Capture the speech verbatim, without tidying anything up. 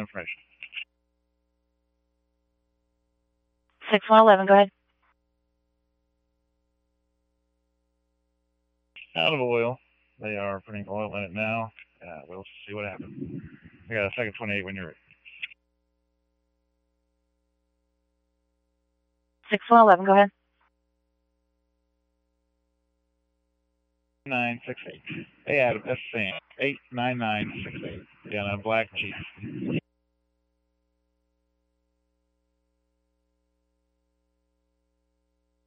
information. six one eleven, go ahead. Out of oil. They are putting oil in it now. Uh, we'll see what happens. I got a second twenty-eight when you're ready. six one eleven, go ahead. nine six eight. Hey, Adam, that's Sam. eight nine nine six eight. Yeah, no, black Jeep.